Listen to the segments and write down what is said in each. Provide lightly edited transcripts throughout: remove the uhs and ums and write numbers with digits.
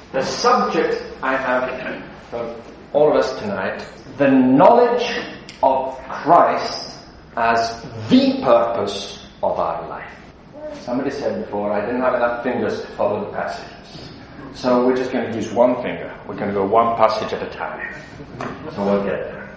The subject I have for all of us tonight, the knowledge of Christ as the purpose of our life. Somebody said before, I didn't have enough fingers to follow the passages. So we're just going to use one finger. We're going to go one passage at a time. So we'll get there.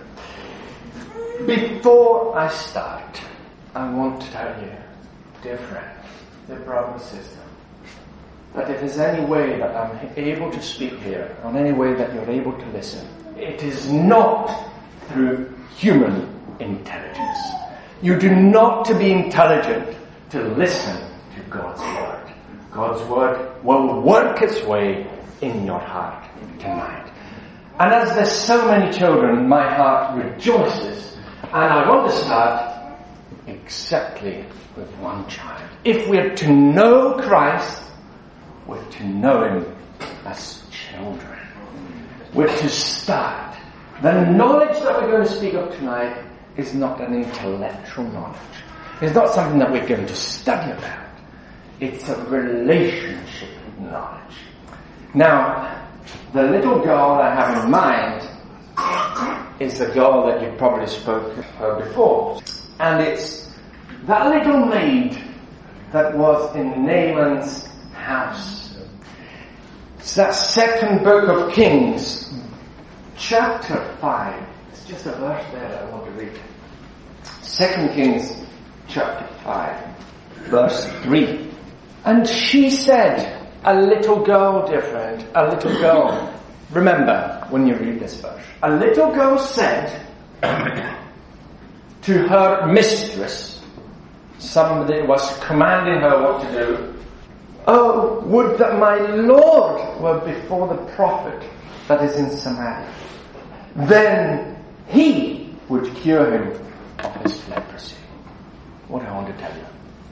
Before I start, I want to tell you, dear friend, dear brother and sister, that if there's any way that I'm able to speak here, or any way that you're able to listen, it is not through human intelligence. You do not to be intelligent to listen to God's word. God's word will work its way in your heart tonight. And as there's so many children, my heart rejoices. And I want to start exactly with one child. If we're to know Christ, we're to know him as children. We're to start. The knowledge that we're going to speak of tonight is not an intellectual knowledge. It's not something that we're going to study about. It's a relationship knowledge. Now, the little girl I have in mind is a girl that you've probably spoken of her before. And it's that little maid that was in Naaman's house. It's that second book of Kings, chapter 5. It's just a verse there that I want to read. 2 Kings chapter 5, verse 3. And she said, a little girl, dear friend, a little girl. Remember when you read this verse. A little girl said to her mistress, somebody was commanding her what to do. Oh, would that my Lord were before the prophet that is in Samaria. Then he would cure him of his leprosy. What I want to tell you.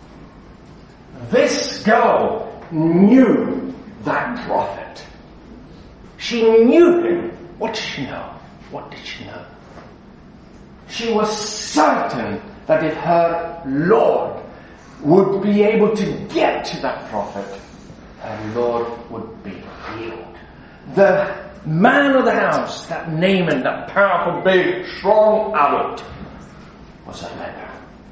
This girl knew that prophet. She knew him. What did she know? What did she know? She was certain that if her Lord would be able to get to that prophet, her Lord would be healed. The man of the house, that Naaman, that powerful, big, strong adult, was a leper.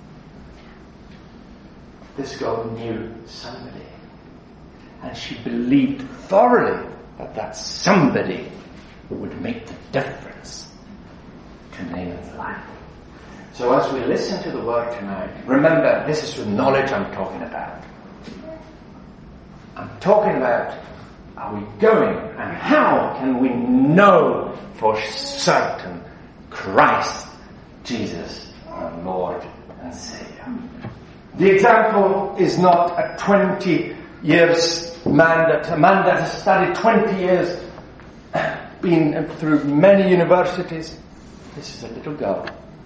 This girl knew somebody. And she believed thoroughly that that somebody would make the difference to Naaman's life. So as we listen to the word tonight, remember, this is the knowledge I'm talking about. I'm talking about, are we going and how can we know for certain Christ Jesus, our Lord and Savior? The example is not a 20 years man, a man that has studied 20 years, been through many universities. This is a little girl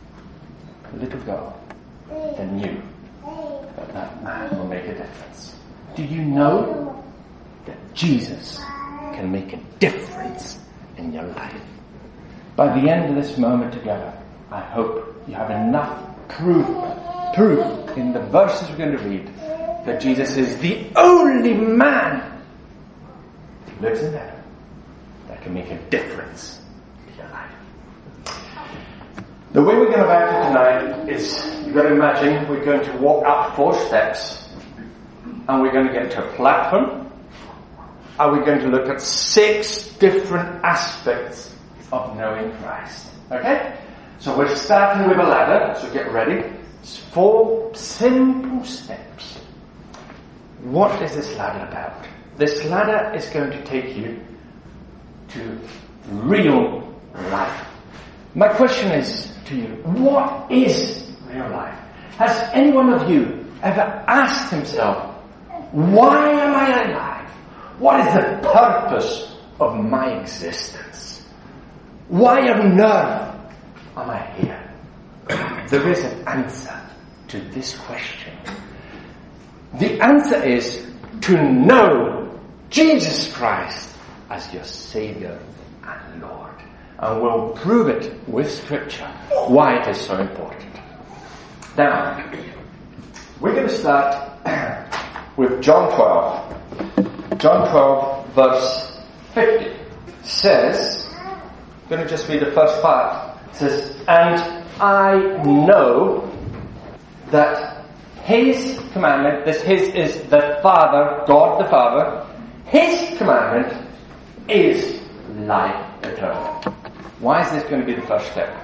that knew that man will make a difference. Do you know that Jesus can make a difference in your life? By the end of this moment together, I hope you have enough proof in the verses we're going to read that Jesus is the only man who lives in heaven that can make a difference in your life. The way we're going about it tonight is, you've got to imagine we're going to walk up 4 steps and we're going to get to a platform and we're going to look at 6 different aspects of knowing Christ. Okay? So we're starting with a ladder, so get ready. It's 4 simple steps. What is this ladder about? This ladder is going to take you to real life. My question is to you, what is real life? Has any one of you ever asked himself, why am I alive? What is the purpose of my existence? Why on earth am I here? There is an answer to this question. The answer is to know Jesus Christ as your Savior and Lord. And we'll prove it with Scripture why it is so important. Now, we're going to start with John 12. John 12, verse 50 says, I'm going to just read the first part. It says, and I know that his commandment, this his is the Father, God the Father, his commandment is life eternal. Why is this going to be the first step?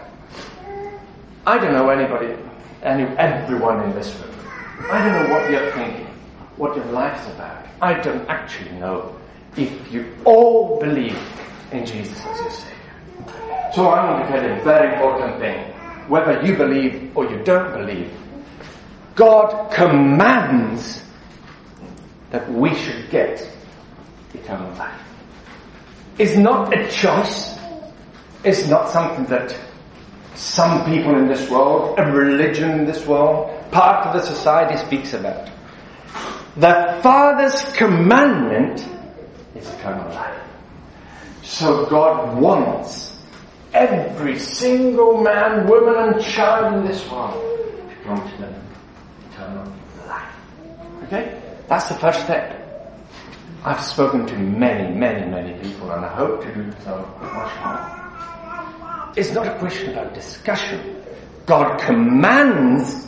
I don't know everyone in this room. I don't know what you're thinking, what your life's about. I don't actually know if you all believe in Jesus as your Savior. So I want to tell you a very important thing. Whether you believe or you don't believe, God commands that we should get eternal life. It's not a choice. It's not something that some people in this world, a religion in this world, part of the society speaks about. The Father's commandment is eternal life. So God wants every single man, woman and child in this world to come to know eternal life. Okay? That's the first step. I've spoken to many people, and I hope to do so much more. It's not a question about discussion. God commands.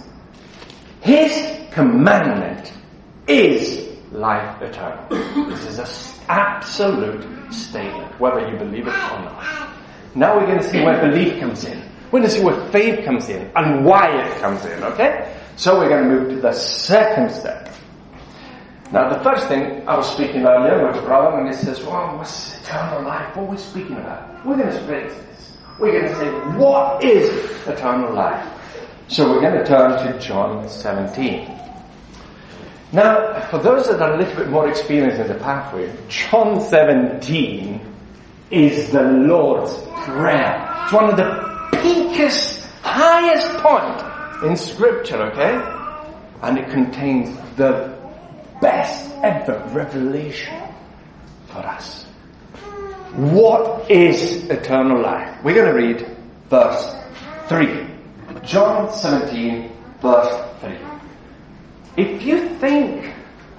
His commandment is life eternal. This is an absolute statement, whether you believe it or not. Now we're going to see where belief comes in. We're going to see where faith comes in and why it comes in, okay? So we're going to move to the second step. Now the first thing, I was speaking earlier with a brother and he says, well, what's eternal life? What are we speaking about? We're going to split this. We're going to say, what is eternal life? So we're going to turn to John 17. Now, for those that are a little bit more experienced in the pathway, John 17 is the Lord's Prayer. It's one of the peakest, highest point in Scripture, okay? And it contains the best ever revelation for us. What is eternal life? We're going to read verse 3. John 17, verse 3. If you think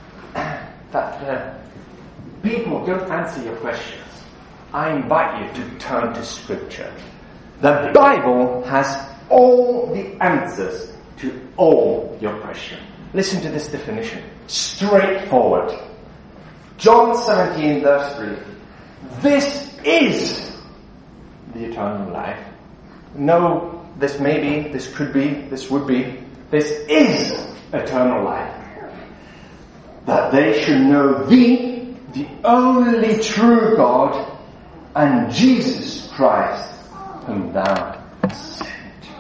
that people don't answer your questions, I invite you to turn to Scripture. The Bible has all the answers to all your questions. Listen to this definition. Straightforward. John 17, verse 3. This is the eternal life. No, this may be, this could be, this would be. This is eternal life. That they should know thee, the only true God, and Jesus Christ, whom thou hast sent.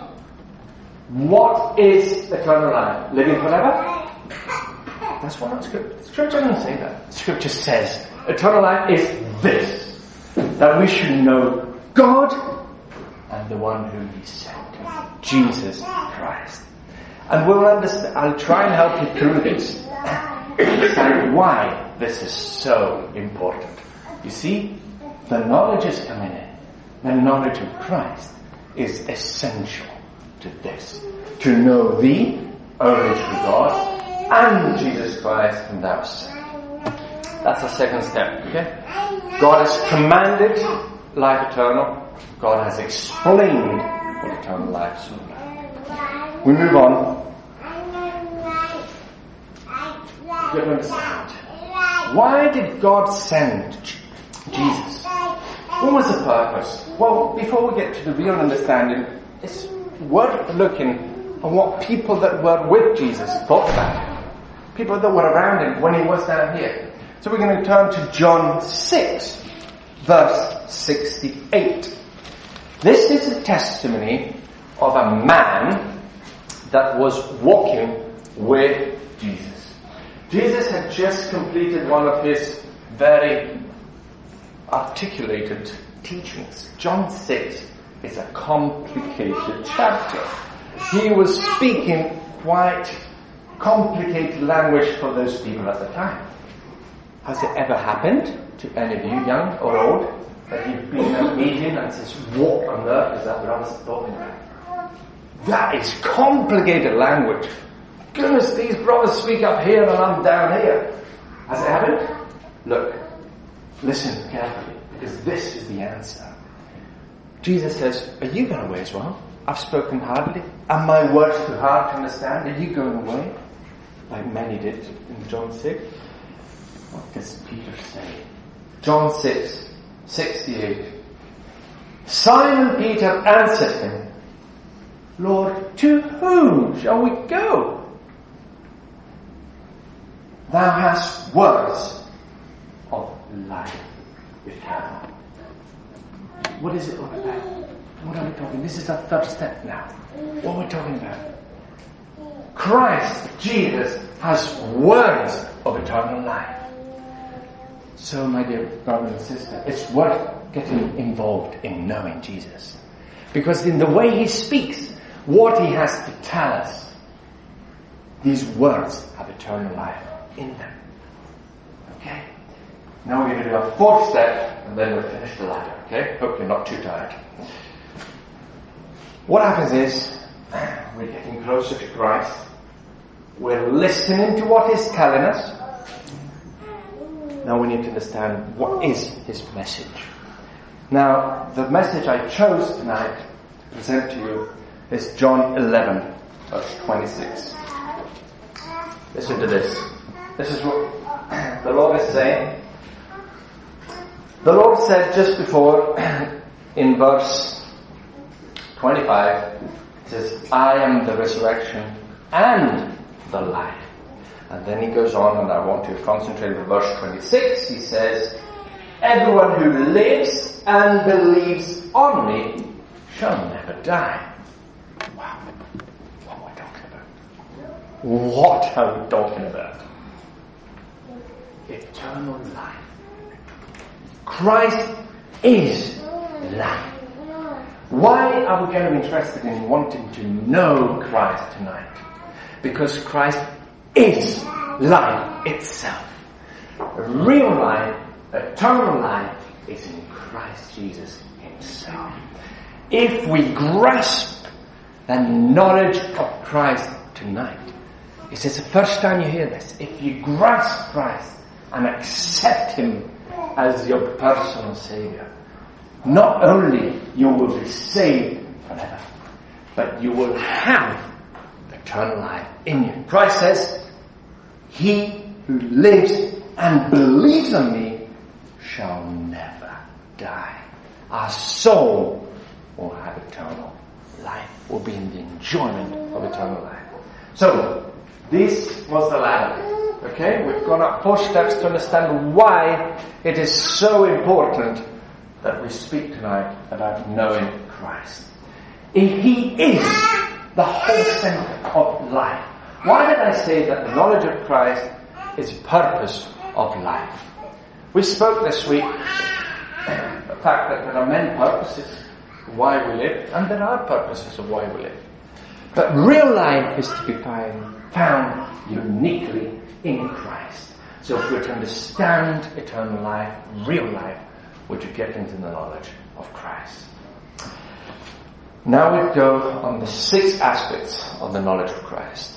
What is eternal life? Living forever? That's what not Scripture. Scripture doesn't say that. Scripture says eternal life is this, that we should know God and the one whom He sent, Jesus Christ. And we'll understand. I'll try and help you through this, understand why this is so important. You see, the knowledge is coming in. The knowledge of Christ is essential to this. To know thee, only true God, and Jesus Christ, whom thou hast sent. That's the second step, okay? God has commanded life eternal. God has explained what eternal life is all about. We move on. You have to understand. Why did God send Jesus? What was the purpose? Well, before we get to the real understanding, it's worth looking at what people that were with Jesus thought about him. People that were around him when he was down here. So we're going to turn to John 6, verse 68. This is a testimony of a man that was walking with Jesus. Jesus had just completed one of his very articulated teachings. John 6 is a complicated chapter. He was speaking quite complicated language for those people at the time. Has it ever happened to any of you, young or old, that you've been at a meeting and says, what on earth is that brother talking about? That is complicated language. Goodness, these brothers speak up here and I'm down here. Has it happened? Look, Listen carefully, because this is the answer. Jesus says, are you going away as well? I've spoken hardly. Are my words too hard to understand? Are you going away? Like many did in John 6. What does Peter say? John 6, 68. Simon Peter answered him, Lord, to whom shall we go? Thou hast words of life eternal. What is it all about? What are we talking? This is our third step now. What are we talking about? Christ, Jesus, has words of eternal life. So, my dear brother and sister, it's worth getting involved in knowing Jesus. Because in the way he speaks, what he has to tell us, these words have eternal life in them. Okay? Now we're going to do our fourth step, and then we'll finish the ladder. Okay? Hope you're not too tired. What happens is, we're getting closer to Christ. We're listening to what he's telling us. Now we need to understand what is his message. Now, the message I chose tonight to present to you is John 11, verse 26. Listen to this. This is what the Lord is saying. The Lord said just before, in verse 25, it says, I am the resurrection and the life. And then he goes on, and I want to concentrate on verse 26. He says, everyone who lives and believes on me shall never die. Wow. What am I talking about? What are we talking about? Eternal life. Christ is life. Why are we going to be interested in wanting to know Christ tonight? Because Christ is life itself. Real life, eternal life, is in Christ Jesus himself. If we grasp the knowledge of Christ tonight, it says the first time you hear this, if you grasp Christ and accept him as your personal Savior, not only you will be saved forever, but you will have eternal life in you. Christ says, he who lives and believes on me shall never die. Our soul will have eternal life, will be in the enjoyment of eternal life. So, this was the ladder. Okay, we've gone up 4 steps to understand why it is so important that we speak tonight about knowing Christ. He is the whole center of life. Why did I say that the knowledge of Christ is purpose of life? We spoke this week the fact that there are many purposes why we live, and there are purposes of why we live. But real life is to be found uniquely in Christ. So if we're to understand eternal life, real life, we're to get into the knowledge of Christ. Now we go on the 6 aspects of the knowledge of Christ.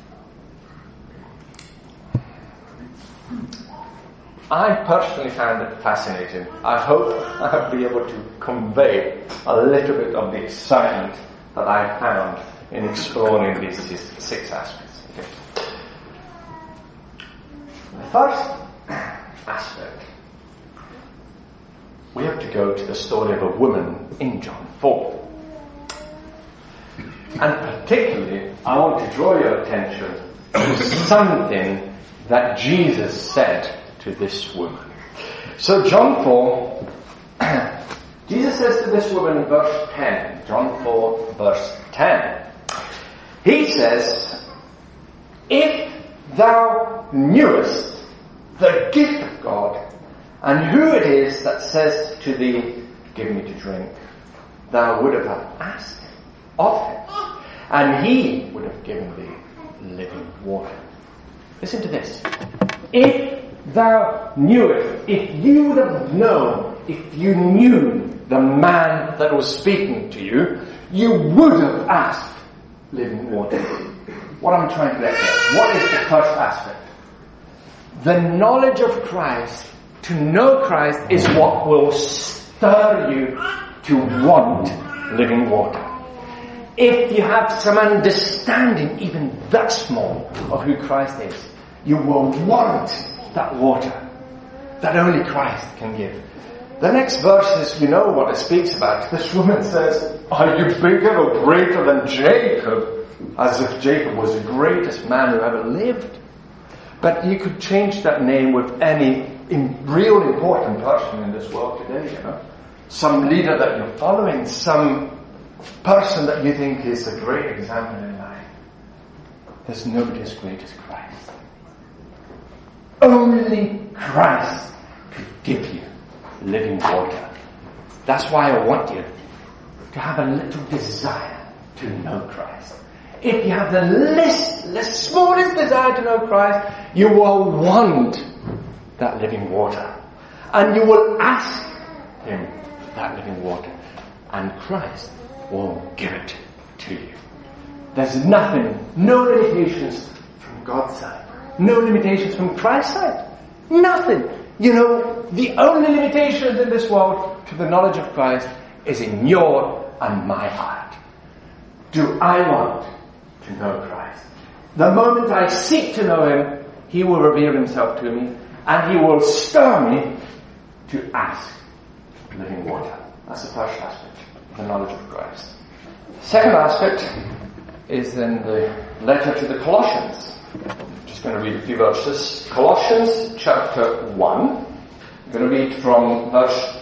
I personally found it fascinating. I hope I'll be able to convey a little bit of the excitement that I found in exploring these 6 aspects. Okay. The first aspect, we have to go to the story of a woman in John 4. And particularly, I want to draw your attention to something that Jesus said to this woman. So John 4, Jesus says to this woman in verse 10, John 4 verse 10, he says, if thou knewest the gift of God, and who it is that says to thee, give me to drink, thou would have asked of him, and he would have given thee living water. Listen to this. If thou knewest, if you would have known, if you knew the man that was speaking to you, you would have asked living water. What I'm trying to get here, what is the first aspect? The knowledge of Christ To know Christ is what will stir you to want living water. If you have some understanding, even that small, of who Christ is, you will want that water that only Christ can give. The next verses, you know what it speaks about. This woman says, "Are you bigger or greater than Jacob?" As if Jacob was the greatest man who ever lived. But you could change that name with any real important person in this world today, you know. Some leader that you're following, some person that you think is a great example in life. There's nobody as great as Christ. Only Christ could give you living water. That's why I want you to have a little desire to know Christ. If you have the smallest desire to know Christ, you will want that living water. And you will ask Him for that living water. And Christ will give it to you. There's nothing, no limitations from God's side. No limitations from Christ's side. Nothing. You know, the only limitations in this world to the knowledge of Christ is in your and my heart. Do I want to know Christ? The moment I seek to know Him, He will reveal Himself to me, and He will stir me to ask for living water. That's the first aspect of the knowledge of Christ. Second aspect is in the letter to the Colossians. I'm just going to read a few verses. Colossians chapter 1. I'm going to read from verse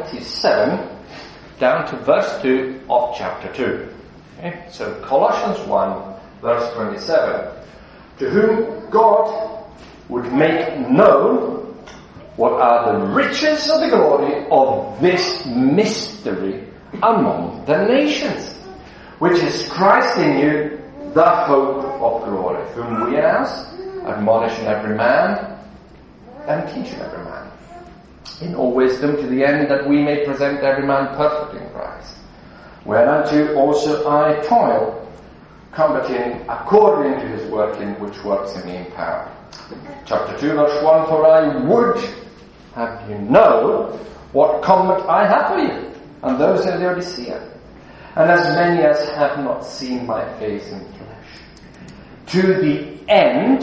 27 down to verse 2 of chapter 2. Okay? So Colossians 1, verse 27. To whom God would make known what are the riches of the glory of this mystery among the nations, which is Christ in you, the hope of glory, whom we announce, admonishing every man and teaching every man in all wisdom, to the end that we may present every man perfect in Christ. Whereunto also I toil, combating according to His working, which works in me in power. Chapter 2, verse 1, for I would have you know what comfort I have for you, and those in Laodicea, and as many as have not seen my face in flesh, to the end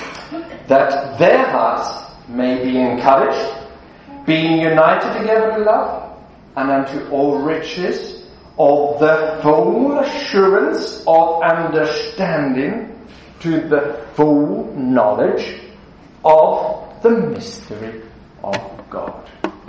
that their hearts may be encouraged, being united together in love, and unto all riches of the full assurance of understanding, to the full knowledge of the mystery of God.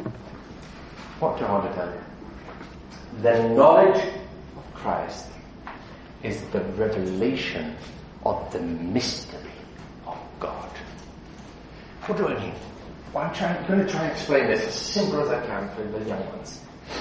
What do I want to tell you? The knowledge of Christ is the revelation of the mystery of God. What do I mean? Well, I'm going to try and explain this as simple as I can for the young ones.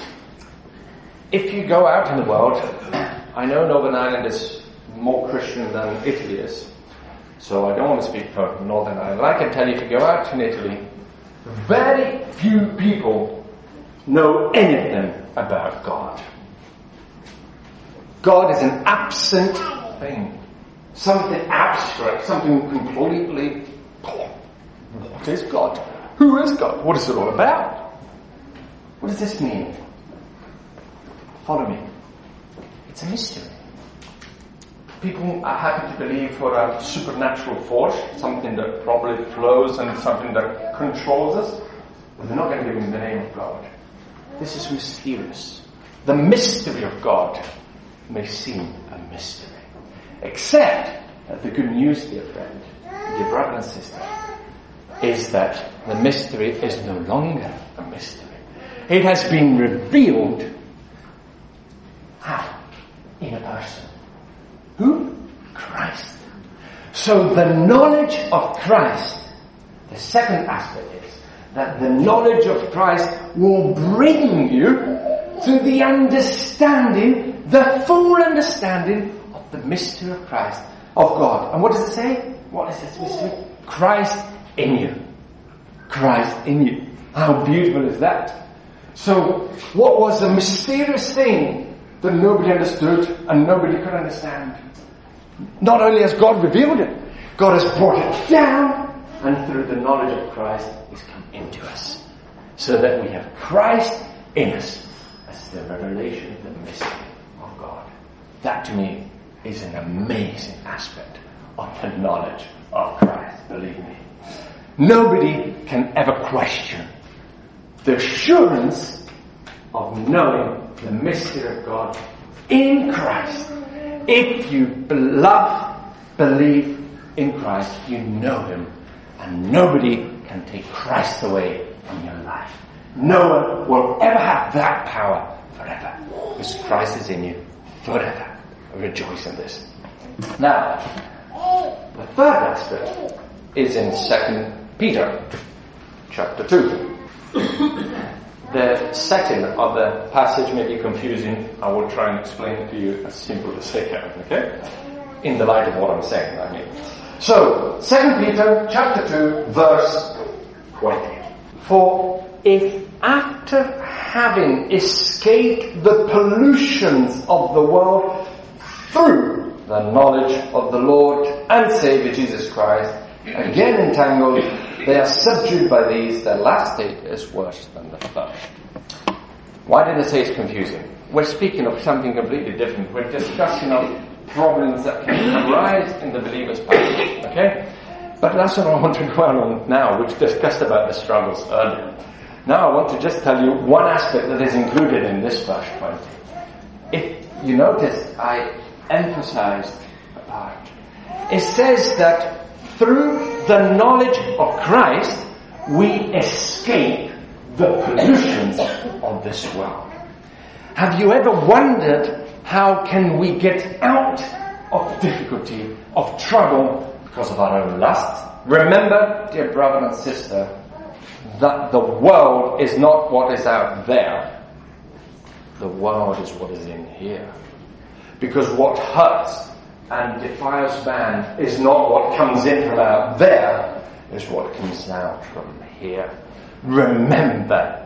If you go out in the world, I know Northern Ireland is more Christian than Italy is, so I don't want to speak for Northern Ireland. I can tell you, if you go out in Italy, very few people know anything about God. God is an absent thing. Something abstract, something completely... What is God? Who is God? What is it all about? What does this mean? Follow me. It's a mystery. People are happy to believe for a supernatural force, something that probably flows and something that controls us, but they're not going to give him the name of God. This is mysterious. The mystery of God may seem a mystery, except that the good news, dear friend, dear brother and sister, is that the mystery is no longer a mystery. It has been revealed. How? In a person. Who? Christ. So the knowledge of Christ, the second aspect is that the knowledge of Christ will bring you to the understanding, the full understanding of the mystery of Christ, of God. And what does it say? What is this mystery? Christ in you. Christ in you. How beautiful is that? So, what was the mysterious thing that nobody understood and nobody could understand? Not only has God revealed it, God has brought it down, and through the knowledge of Christ, it's come into us, so that we have Christ in us as the revelation, the mystery of God. That to me is an amazing aspect of the knowledge of Christ, believe me. Nobody can ever question the assurance of knowing the mystery of God in Christ. If you believe in Christ, you know Him, and nobody can take Christ away from your life. No one will ever have that power forever, because Christ is in you forever. Rejoice in this. Now, the third aspect is in 2 Peter chapter 2. The setting of the passage may be confusing. I will try and explain it to you as simple as I can, okay? In the light of what I'm saying, I mean. So, 2 Peter chapter 2, verse 20. For if after having escaped the pollutions of the world through the knowledge of the Lord and Savior Jesus Christ, again entangled, they are subdued by these, their last state is worse than the first. Why did I say it's confusing? We're speaking of something completely different. We're discussing of problems that can arise in the believer's path, okay? But that's what I want to go on now. We've discussed about the struggles earlier. Now I want to just tell you one aspect that is included in this verse 20. If you notice, I emphasized a part. It says that through the knowledge of Christ, we escape the pollutions of this world. Have you ever wondered how can we get out of difficulty, of trouble, because of our own lusts? Remember, dear brother and sister, that the world is not what is out there. The world is what is in here. Because what hurts and defiles man is not what comes in from out there, is what comes out from here. Remember,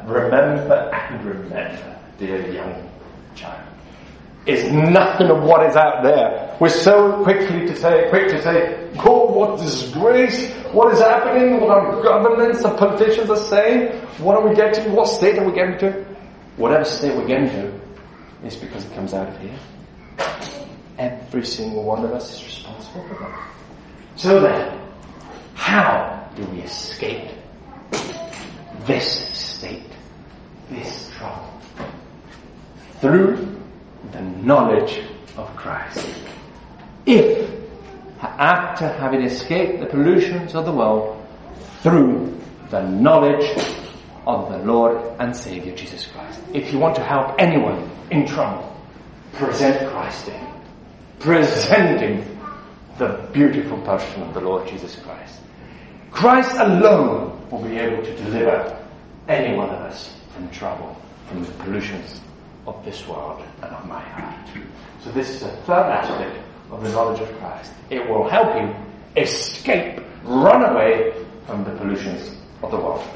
dear young child. It's nothing of what is out there. We're so quick to say, oh, what disgrace, what is happening, what our governments, the politicians are saying, what are we getting to, what state are we getting to? Whatever state we're getting to is because it comes out of here. Every single one of us is responsible for that. So then, how do we escape this state, this trouble? Through the knowledge of Christ. If, after having escaped the pollutions of the world, through the knowledge of the Lord and Savior Jesus Christ. If you want to help anyone in trouble, present Christ in. Presenting the beautiful person of the Lord Jesus Christ. Christ alone will be able to deliver any one of us from trouble, from the pollutions of this world and of my heart. So this is the third aspect of the knowledge of Christ. It will help you escape, run away from the pollutions of the world.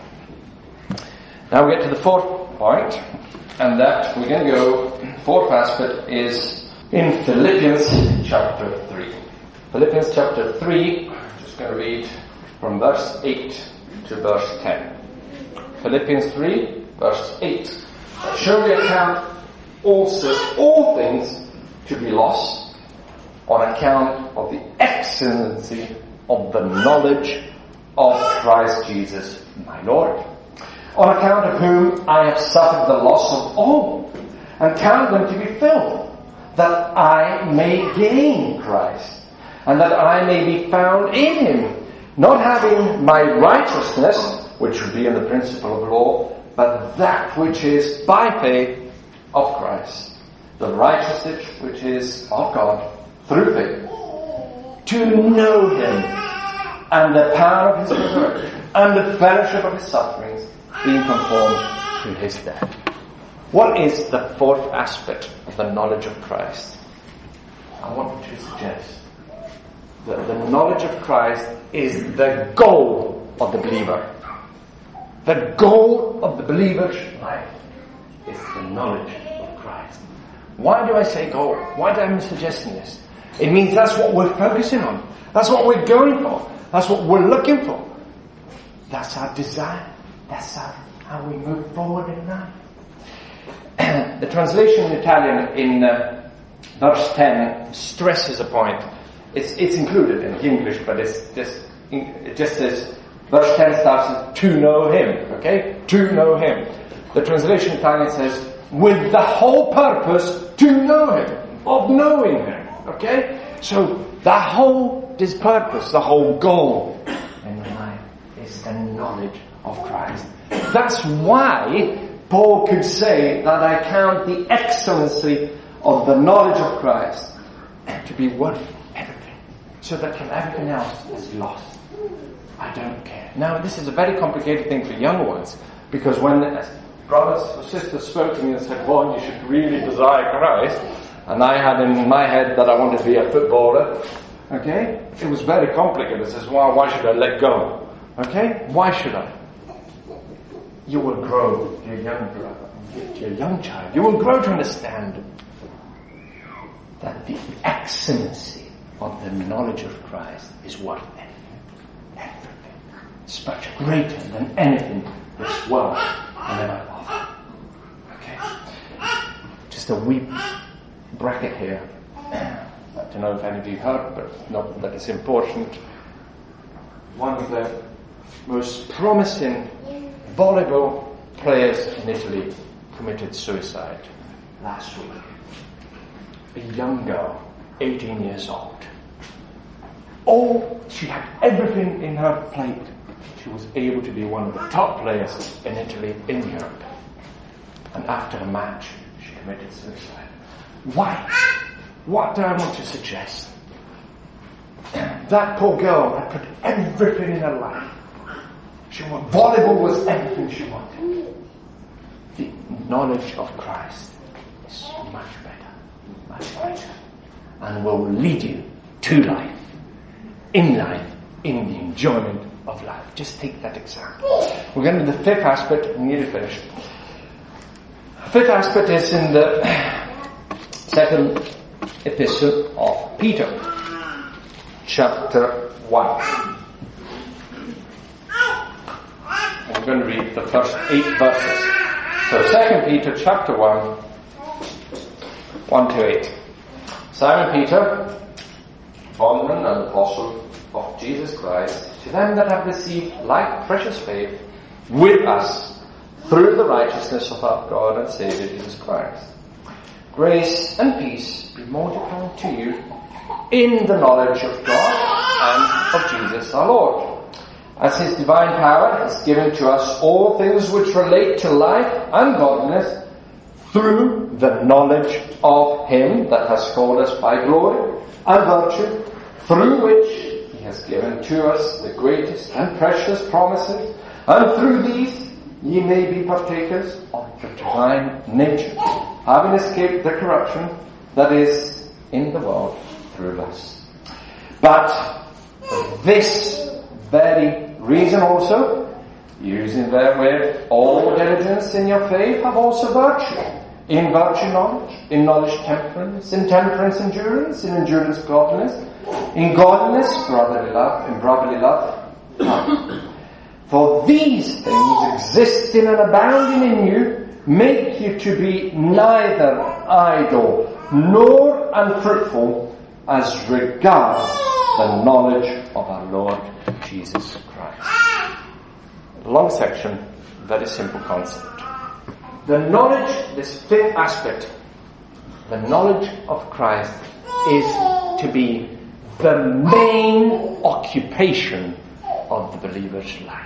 Now we get to the fourth point, and that we're going to go, fourth aspect is in Philippians chapter 3. Philippians chapter 3, I'm just going to read from verse 8 to verse 10. Philippians 3, verse 8. Surely account also all things to be lost on account of the excellency of the knowledge of Christ Jesus my Lord, on account of whom I have suffered the loss of all, and count them to be filled, that I may gain Christ, and that I may be found in Him, not having my righteousness, which would be in the principle of law, but that which is by faith of Christ, the righteousness which is of God through faith, to know Him, and the power of His resurrection, and the fellowship of His sufferings, being conformed to His death. What is the fourth aspect of the knowledge of Christ? I want to suggest that the knowledge of Christ is the goal of the believer. The goal of the believer's life is the knowledge of Christ. Why do I say goal? Why am I suggesting this? It means that's what we're focusing on. That's what we're going for. That's what we're looking for. That's our desire. That's how we move forward in life. The translation in Italian in verse 10 stresses a point. It's included in English, but it just says, verse 10 starts with, to know him, okay? To know him. The translation in Italian says, with the whole purpose to know him, of knowing him, okay? So, this purpose, the whole goal in life is the knowledge of Christ. That's why Paul could say that I count the excellency of the knowledge of Christ to be worth everything, so that everything else is lost. I don't care. Now, this is a very complicated thing for young ones, because when brothers or sisters spoke to me and said, well, you should really desire Christ, and I had in my head that I wanted to be a footballer, okay? It was very complicated. It says, well, why should I let go? Okay? Why should I? You will grow, dear young brother, dear young child. You will grow to understand that the excellency of the knowledge of Christ is worth everything. Everything. It's much greater than anything this world can ever offer. Okay? Just a wee bracket here. I don't know if any of you heard, but not that it's important. One of the most promising volleyball players in Italy committed suicide last week. A young girl, 18 years old. She had everything in her plate. She was able to be one of the top players in Italy, in Europe. And after a match, she committed suicide. Why? What do I want to suggest? That poor girl had put everything in her life. Volleyball was everything she wanted. The knowledge of Christ is much better, much greater, and will lead you to life, in the enjoyment of life. Just take that example. We're going to the fifth aspect. We need to finish. Fifth aspect is in the second epistle of Peter, chapter 1. I'm going to read the first 8 verses. So 2 Peter chapter 1, 1 to 8. Simon Peter, bondman and apostle of Jesus Christ, to them that have received like precious faith with us through the righteousness of our God and Saviour Jesus Christ. Grace and peace be multiplied to you in the knowledge of God and of Jesus our Lord, as his divine power has given to us all things which relate to life and godliness, through the knowledge of him that has called us by glory and virtue, through which he has given to us the greatest and precious promises, and through these ye may be partakers of the divine nature, having escaped the corruption that is in the world through lust. But for this very reason also, using therewith all diligence in your faith, have also virtue. In virtue knowledge, in knowledge temperance, in temperance endurance, in endurance godliness, in godliness brotherly love, in brotherly love love. For these things existing and abounding in you make you to be neither idle nor unfruitful as regards the knowledge of our Lord Jesus Christ. Long section, very simple concept. The knowledge, this fifth aspect, the knowledge of Christ is to be the main occupation of the believer's life.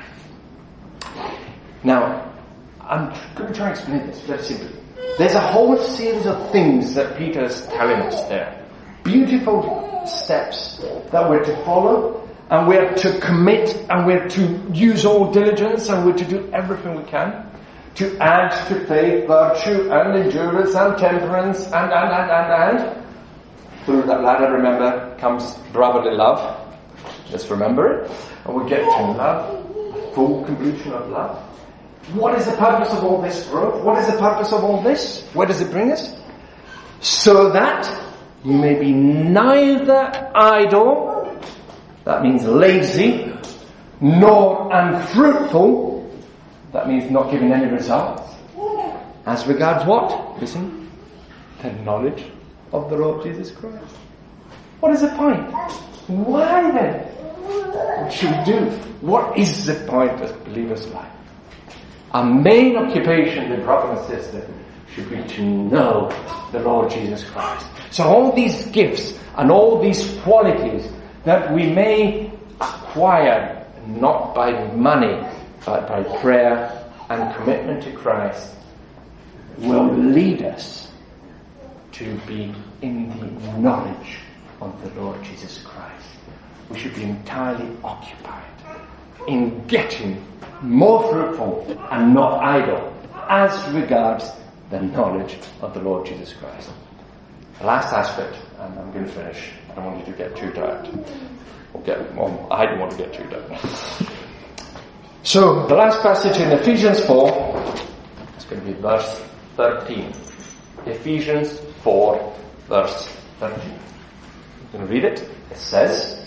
Now, I'm going to try and explain this very simply. There's a whole series of things that Peter is telling us there. Beautiful steps that we're to follow, and we're to commit, and we're to use all diligence, and we're to do everything we can to add to faith, virtue, and endurance, and temperance, and. Through that ladder, remember, comes brotherly love. Just remember it. And we get to love, full completion of love. What is the purpose of all this growth? What is the purpose of all this? Where does it bring us? So that you may be neither idle, that means lazy, nor unfruitful, That means not giving any results. As regards what? Listen. The knowledge of the Lord Jesus Christ. What is the point? Why then? What should we do? What is the point of believers' life? Our main occupation, the brother and sister, should be to know the Lord Jesus Christ. So all these gifts and all these qualities that we may acquire not by money but by prayer and commitment to Christ will lead us to be in the knowledge of the Lord Jesus Christ. We should be entirely occupied in getting more fruitful and not idle as regards the knowledge of the Lord Jesus Christ. The last aspect, and I'm going to finish. I don't want you to get too tired. I don't want to get too tired. So, the last passage in Ephesians 4 is going to be verse 13. Ephesians 4, verse 13. I'm going to read it. It says,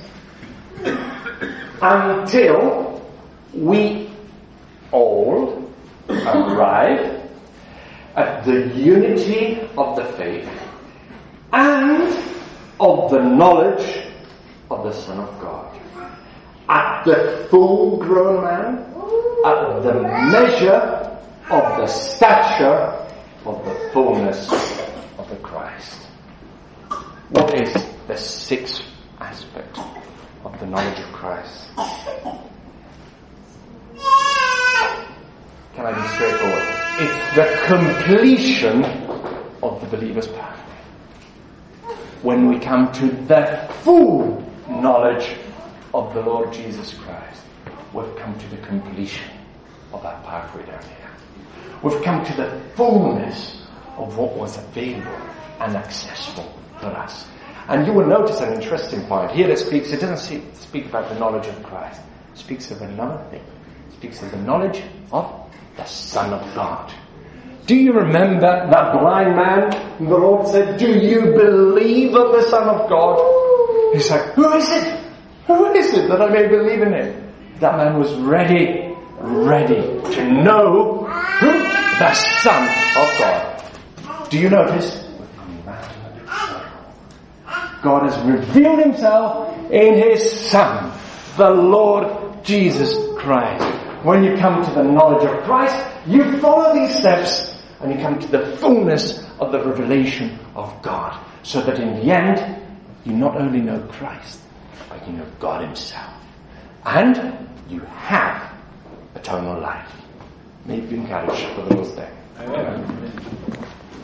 until we all arrive at the unity of the faith and of the knowledge of the Son of God, at the full grown man, at the measure of the stature of the fullness of the Christ. What is the sixth aspect of the knowledge of Christ? Can I be straightforward? It's the completion of the believer's pathway. When we come to the full knowledge of the Lord Jesus Christ, we've come to the completion of that pathway down here. We've come to the fullness of what was available and accessible for us. And you will notice an interesting point. Here it doesn't speak about the knowledge of Christ. It speaks of another thing. It speaks of the knowledge of the Son of God. Do you remember that blind man? The Lord said, do you believe on the Son of God? He's like, who is it? Who is it that I may believe in him? That man was ready to know who? The Son of God. Do you notice? God has revealed himself in his Son, the Lord Jesus Christ. When you come to the knowledge of Christ, you follow these steps and you come to the fullness of the revelation of God. So that in the end, you not only know Christ, but you know God himself. And you have eternal life. May you be encouraged for the Lord's day. Amen.